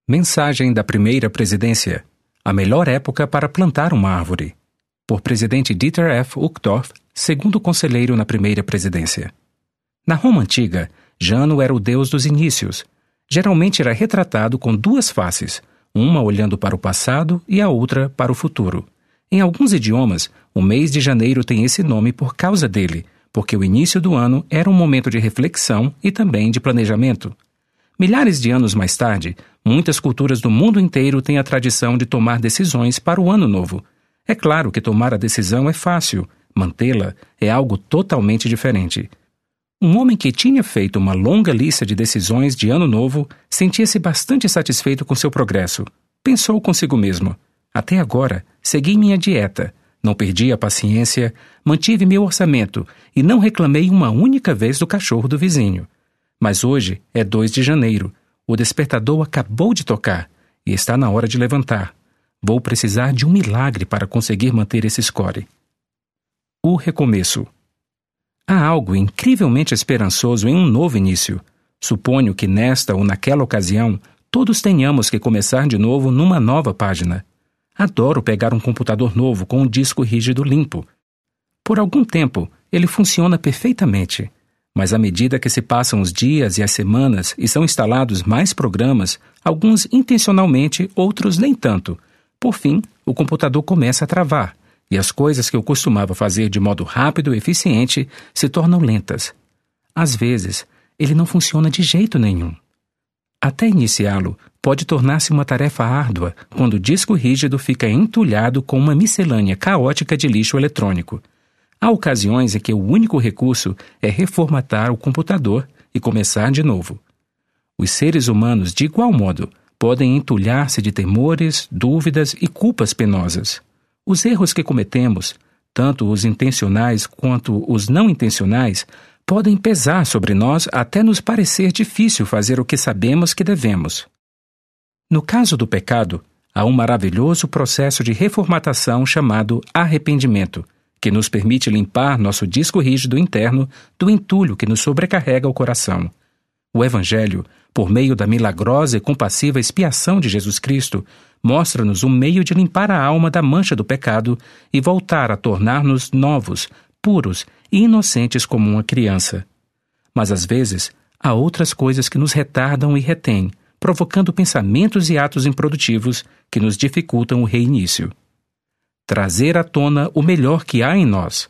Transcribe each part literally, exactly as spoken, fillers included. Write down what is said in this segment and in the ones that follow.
Mensagem da primeira presidência: a melhor época para plantar uma árvore. Por presidente Dieter F. Uchtdorf, segundo conselheiro na primeira presidência. Na Roma antiga, Jano era o deus dos inícios. Geralmente era retratado com duas faces, uma olhando para o passado e a outra para o futuro. Em alguns idiomas, o mês de janeiro tem esse nome por causa dele, porque o início do ano era um momento de reflexão e também de planejamento. Milhares de anos mais tarde, muitas culturas do mundo inteiro têm a tradição de tomar decisões para o ano novo. É claro que tomar a decisão é fácil, mantê-la é algo totalmente diferente. Um homem que tinha feito uma longa lista de decisões de ano novo sentia-se bastante satisfeito com seu progresso. Pensou consigo mesmo: até agora, segui minha dieta, não perdi a paciência, mantive meu orçamento e não reclamei uma única vez do cachorro do vizinho. Mas hoje é dois de janeiro. O despertador acabou de tocar e está na hora de levantar. Vou precisar de um milagre para conseguir manter esse score. O recomeço. Há algo incrivelmente esperançoso em um novo início. Suponho que nesta ou naquela ocasião, todos tenhamos que começar de novo numa nova página. Adoro pegar um computador novo com um disco rígido limpo. Por algum tempo, ele funciona perfeitamente. Mas à medida que se passam os dias e as semanas e são instalados mais programas, alguns intencionalmente, outros nem tanto, por fim, o computador começa a travar, e as coisas que eu costumava fazer de modo rápido e eficiente se tornam lentas. Às vezes, ele não funciona de jeito nenhum. Até iniciá-lo, pode tornar-se uma tarefa árdua quando o disco rígido fica entulhado com uma miscelânea caótica de lixo eletrônico. Há ocasiões em que o único recurso é reformatar o computador e começar de novo. Os seres humanos, de igual modo, podem entulhar-se de temores, dúvidas e culpas penosas. Os erros que cometemos, tanto os intencionais quanto os não intencionais, podem pesar sobre nós até nos parecer difícil fazer o que sabemos que devemos. No caso do pecado, há um maravilhoso processo de reformatação chamado arrependimento, que nos permite limpar nosso disco rígido interno do entulho que nos sobrecarrega o coração. O Evangelho, por meio da milagrosa e compassiva expiação de Jesus Cristo, mostra-nos um meio de limpar a alma da mancha do pecado e voltar a tornar-nos novos, puros e inocentes como uma criança. Mas às vezes, há outras coisas que nos retardam e retêm, provocando pensamentos e atos improdutivos que nos dificultam o reinício. Trazer à tona o melhor que há em nós.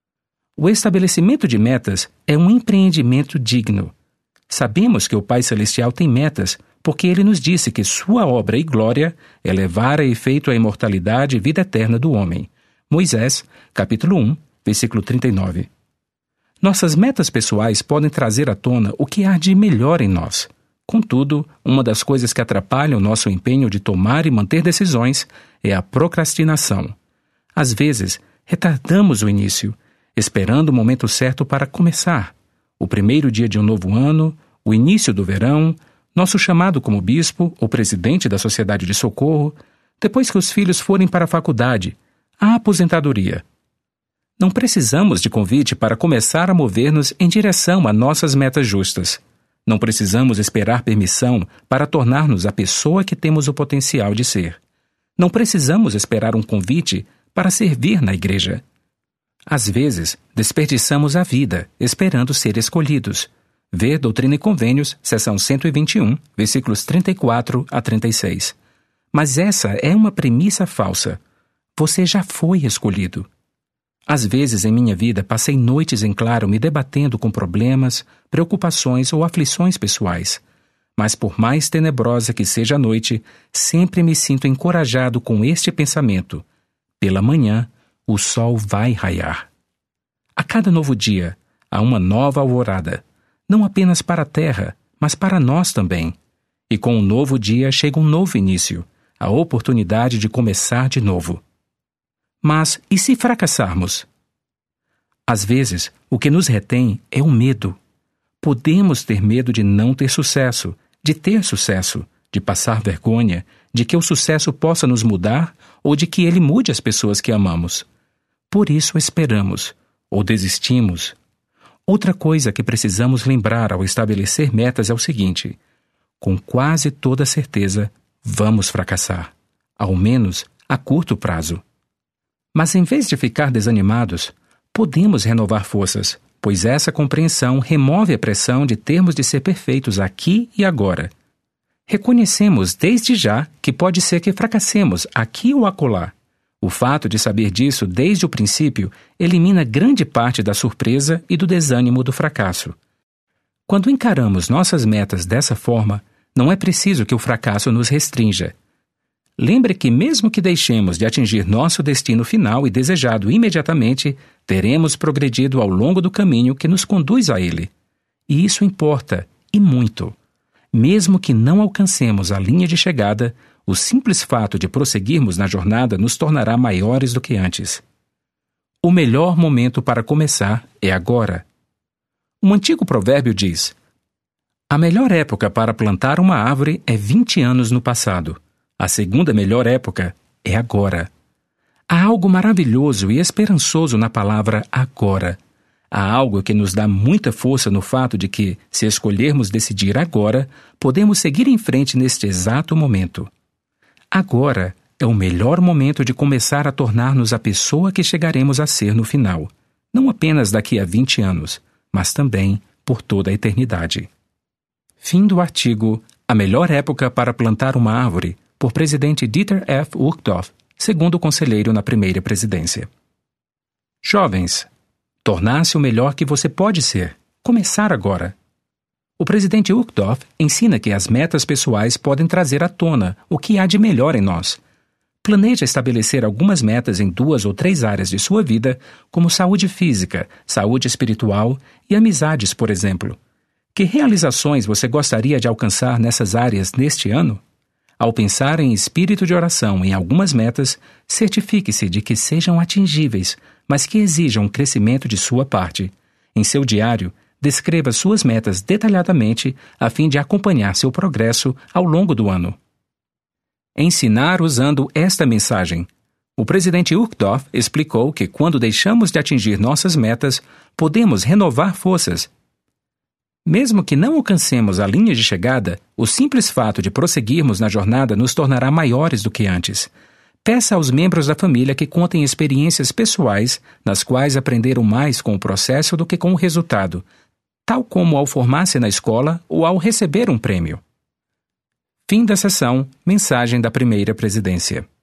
O estabelecimento de metas é um empreendimento digno. Sabemos que o Pai Celestial tem metas, porque Ele nos disse que sua obra e glória é levar a efeito a imortalidade e vida eterna do homem. Moisés, capítulo um, versículo trinta e nove. Nossas metas pessoais podem trazer à tona o que há de melhor em nós. Contudo, uma das coisas que atrapalham o nosso empenho de tomar e manter decisões é a procrastinação. Às vezes, retardamos o início, esperando o momento certo para começar. O primeiro dia de um novo ano, o início do verão, nosso chamado como bispo ou presidente da Sociedade de Socorro, depois que os filhos forem para a faculdade, a aposentadoria. Não precisamos de convite para começar a mover-nos em direção a nossas metas justas. Não precisamos esperar permissão para tornar-nos a pessoa que temos o potencial de ser. Não precisamos esperar um convite para servir na igreja. Às vezes, desperdiçamos a vida esperando ser escolhidos. Vê Doutrina e Convênios, seção cento e vinte e um, versículos trinta e quatro a trinta e seis. Mas essa é uma premissa falsa. Você já foi escolhido. Às vezes em minha vida passei noites em claro me debatendo com problemas, preocupações ou aflições pessoais. Mas por mais tenebrosa que seja a noite, sempre me sinto encorajado com este pensamento: pela manhã, o sol vai raiar. A cada novo dia, há uma nova alvorada, não apenas para a terra, mas para nós também. E com um novo dia chega um novo início, a oportunidade de começar de novo. Mas e se fracassarmos? Às vezes, o que nos retém é o medo. Podemos ter medo de não ter sucesso, de ter sucesso, de passar vergonha, de que o sucesso possa nos mudar ou de que ele mude as pessoas que amamos. Por isso esperamos, ou desistimos. Outra coisa que precisamos lembrar ao estabelecer metas é o seguinte: com quase toda certeza, Vamos fracassar, ao menos a curto prazo. Mas em vez de ficar desanimados, podemos renovar forças, pois essa compreensão remove a pressão de termos de ser perfeitos aqui e agora. Reconhecemos desde já que pode ser que fracassemos aqui ou acolá. O fato de saber disso desde o princípio elimina grande parte da surpresa e do desânimo do fracasso. Quando encaramos nossas metas dessa forma, não é preciso que o fracasso nos restrinja. Lembre que mesmo que deixemos de atingir nosso destino final e desejado imediatamente, teremos progredido ao longo do caminho que nos conduz a ele. E isso importa, e muito. Mesmo que não alcancemos a linha de chegada, o simples fato de prosseguirmos na jornada nos tornará maiores do que antes. O melhor momento para começar é agora. Um antigo provérbio diz: a melhor época para plantar uma árvore é vinte anos no passado. A segunda melhor época é agora. Há algo maravilhoso e esperançoso na palavra agora. Há algo que nos dá muita força no fato de que, se escolhermos decidir agora, podemos seguir em frente neste exato momento. Agora é o melhor momento de começar a tornar-nos a pessoa que chegaremos a ser no final, não apenas daqui a vinte anos, mas também por toda a eternidade. Fim do artigo A Melhor Época para Plantar uma Árvore, por presidente Dieter F. Uchtdorf, segundo conselheiro na primeira presidência. Jovens, tornar-se o melhor que você pode ser. Começar agora. O presidente Uchtdorf ensina que as metas pessoais podem trazer à tona o que há de melhor em nós. Planeje estabelecer algumas metas em duas ou três áreas de sua vida, como saúde física, saúde espiritual e amizades, por exemplo. Que realizações você gostaria de alcançar nessas áreas neste ano? Ao pensar em espírito de oração em algumas metas, certifique-se de que sejam atingíveis, mas que exijam um crescimento de sua parte. Em seu diário, descreva suas metas detalhadamente a fim de acompanhar seu progresso ao longo do ano. Ensinar usando esta mensagem. O presidente Uchtdorf explicou que quando deixamos de atingir nossas metas, podemos renovar forças. Mesmo que não alcancemos a linha de chegada, o simples fato de prosseguirmos na jornada nos tornará maiores do que antes. Peça aos membros da família que contem experiências pessoais nas quais aprenderam mais com o processo do que com o resultado, tal como ao formar-se na escola ou ao receber um prêmio. Fim da sessão. Mensagem da primeira presidência.